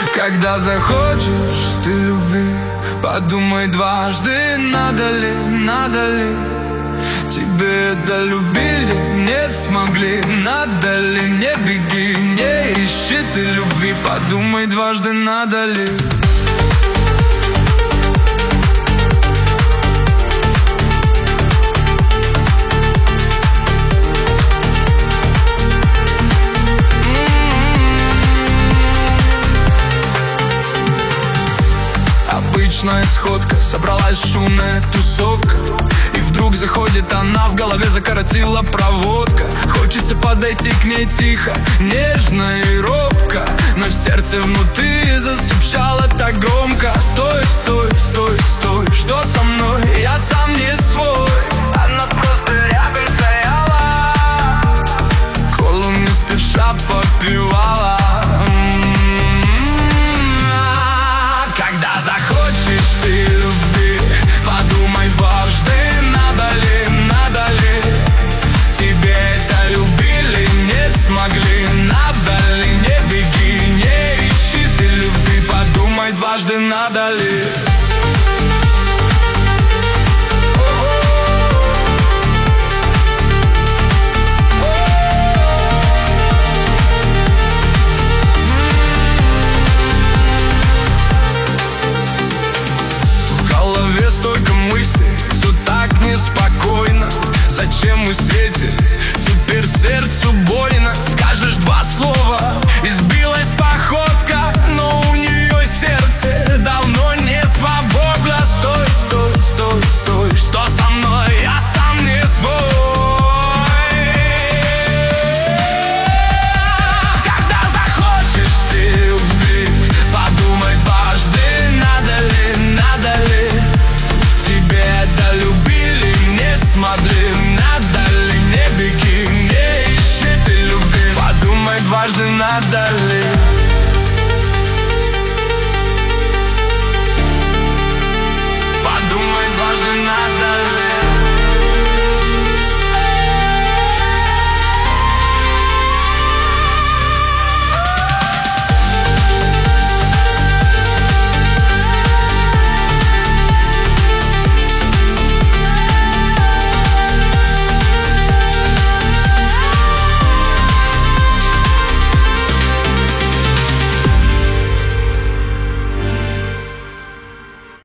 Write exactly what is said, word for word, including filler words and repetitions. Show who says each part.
Speaker 1: Когда захочешь ты любви, подумай дважды, надо ли, надо ли тебе это любили, не смогли, надо ли, не беги, не ищи ты любви, подумай дважды, надо ли. Обычная сходка, собралась шумная тусовка, и вдруг заходит она, в голове закоротила проводка. Хочется подойти к ней тихо, нежно и робко, но в сердце внутри застучало так громко. Стой, стой, стой, стой, что со мной? Я сам не свой. Она просто рядом стояла, колу не спеша попивала. Когда захочешь ты любви, подумай дважды, надо ли, надо ли тебе это любили, не смогли, надо ли, не беги, не ищи ты любви, подумай дважды, надо ли. Столько мыслей, все так неспокойно. Зачем мы встретились? Теперь сердцу больно. Скажешь два слова, и сбилась походка, но у нее сердце давно не свободно. Стой, стой, стой, стой, что со мной? Я сам не свой. Когда захочешь ты любви, подумай дважды, надо ли, надо ли тебе это любили, не смогли, надо ли, не беги, не ищи ты любви, подумай дважды, надо ли.